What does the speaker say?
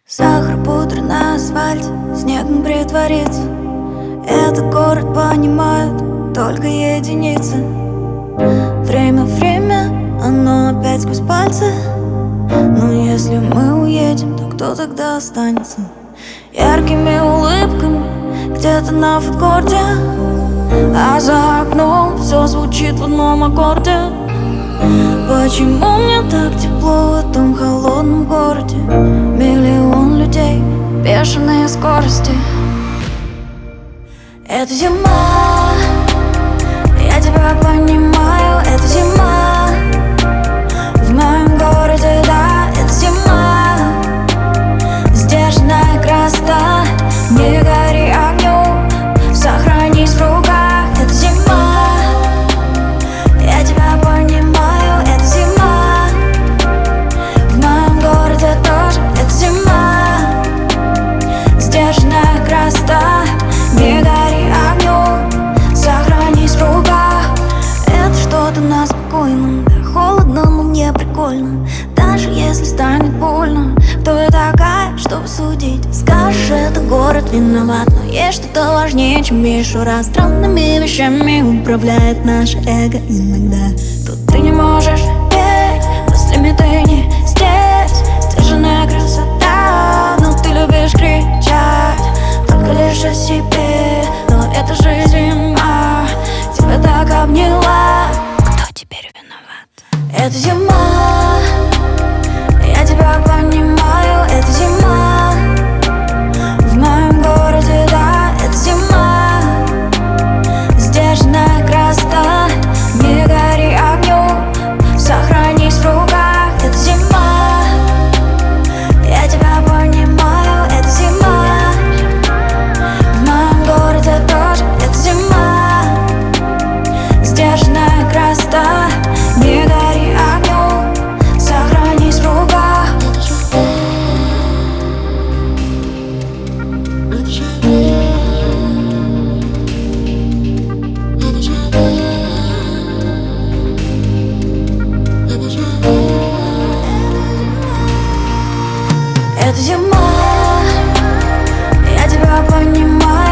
Сахар, пудра на асфальте, снегом притвориться. Этот город понимают только единицы. Время, оно опять сквозь пальцы. Но если мы уедем, то кто тогда останется? Яркими улыбками где-то на фудкорте, а за окном все звучит в одном аккорде. Почему мне так тепло в этом холодном городе? Миллион людей, бешеные скорости. Это зима, я тебя понимаю. Это зима в моем городе, да. Это зима, сдержанная красота. Не гори огнем, сохранись в руках. Это зима, я тебя понимаю. Это зима в моем городе тоже. Это зима, сдержанная красота. Не гори огнем, сохранись в руках. Это что-то на спокойном, да холодно, но мне прикольно. Даже если станет больно, кто я такая, чтобы судить? Скажешь, это город виноват, но есть что-то важнее, чем мишура. Странными вещами управляет наше эго иногда. Тут ты не можешь петь, мыслями ты не здесь. Сдержанная красота, но ты любишь кричать только лишь о себе. Но это же зима, тебя так обняла. Кто теперь виноват? Это зима, я тебя понимаю. Это зима в моем городе, да. Это зима, сдержанная красота. Не гори огнем, сохранись в руках. Это зима, я тебя понимаю. Это зима в моем городе тоже. Это зима, сдержанная красота. Не гори огнем, сохранись в руках. Это зима, я тебя понимаю.